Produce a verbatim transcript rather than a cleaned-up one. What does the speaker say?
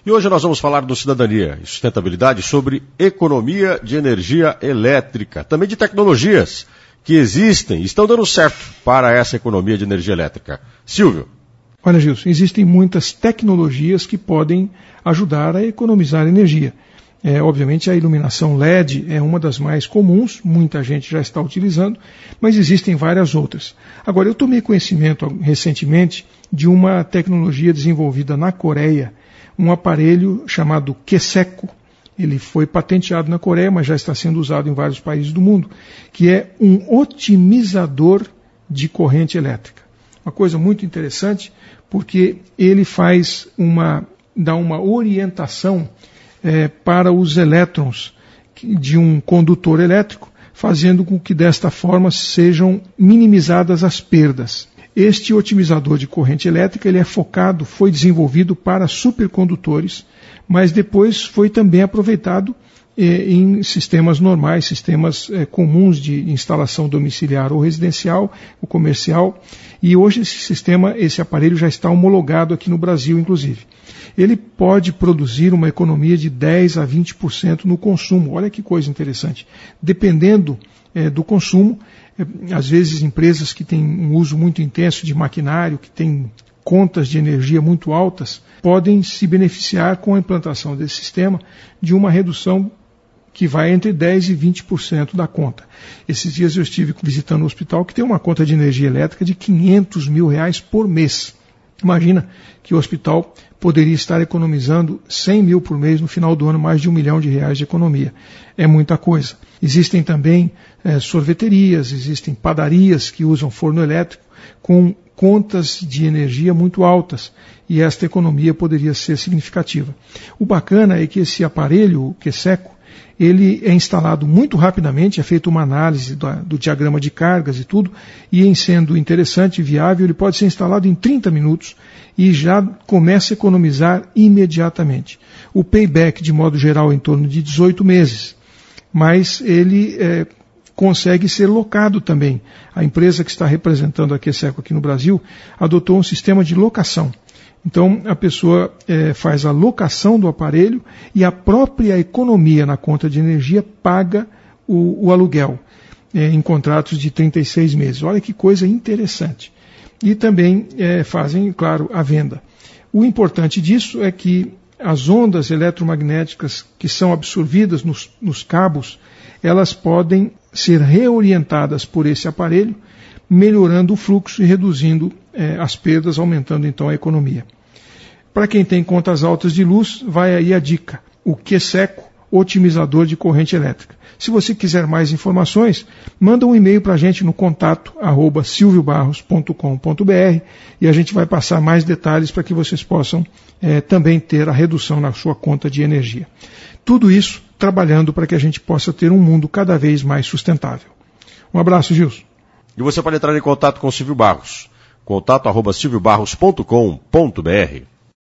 E hoje nós vamos falar do Cidadania e Sustentabilidade sobre economia de energia elétrica, também de tecnologias que existem e estão dando certo para essa economia de energia elétrica. Silvio. Olha, Gilson, existem muitas tecnologias que podem ajudar a economizar energia. É, obviamente a iluminação L E D é uma das mais comuns, muita gente já está utilizando, mas existem várias outras. Agora, eu tomei conhecimento recentemente de uma tecnologia desenvolvida na Coreia, um aparelho chamado Keseco. Ele foi patenteado na Coreia, mas já está sendo usado em vários países do mundo, que é um otimizador de corrente elétrica. Uma coisa muito interessante, porque ele faz uma, dá uma orientação é, para os elétrons de um condutor elétrico, fazendo com que desta forma sejam minimizadas as perdas. Este otimizador de corrente elétrica ele é focado, foi desenvolvido para supercondutores, mas depois foi também aproveitado eh, em sistemas normais, sistemas eh, comuns de instalação domiciliar ou residencial, ou comercial, e hoje esse sistema, esse aparelho já está homologado aqui no Brasil, inclusive. Ele pode produzir uma economia de dez a vinte por cento no consumo. Olha que coisa interessante. Dependendo eh, do consumo, eh, às vezes empresas que têm um uso muito intenso de maquinário, que têm contas de energia muito altas, podem se beneficiar com a implantação desse sistema de uma redução que vai entre dez por cento e vinte por cento da conta. Esses dias eu estive visitando um hospital que tem uma conta de energia elétrica de quinhentos mil reais por mês. Imagina que o hospital poderia estar economizando cem mil por mês no final do ano, mais de um milhão de reais de economia. É muita coisa. Existem também é, sorveterias, existem padarias que usam forno elétrico com contas de energia muito altas e esta economia poderia ser significativa. O bacana é que esse aparelho, o Keseco, ele é instalado muito rapidamente, é feita uma análise do, do diagrama de cargas e tudo, e em sendo interessante e viável, ele pode ser instalado em trinta minutos e já começa a economizar imediatamente. O payback, de modo geral, é em torno de dezoito meses, mas ele é, consegue ser locado também. A empresa que está representando a Keseco aqui no Brasil adotou um sistema de locação. Então, a pessoa é, faz a locação do aparelho e a própria economia na conta de energia paga o, o aluguel é, em contratos de trinta e seis meses. Olha que coisa interessante. E também é, fazem, claro, a venda. O importante disso é que as ondas eletromagnéticas que são absorvidas nos, nos cabos, elas podem ser reorientadas por esse aparelho, melhorando o fluxo e reduzindo eh, as perdas, aumentando então a economia. Para quem tem contas altas de luz, vai aí a dica, o Keseco, otimizador de corrente elétrica. Se você quiser mais informações, manda um e-mail para a gente no contato arroba silvio barros ponto com ponto br e a gente vai passar mais detalhes para que vocês possam eh, também ter a redução na sua conta de energia. Tudo isso trabalhando para que a gente possa ter um mundo cada vez mais sustentável. Um abraço, Gilson. E você pode entrar em contato com o Silvio Barros. Contato arroba silvio barros ponto com ponto br.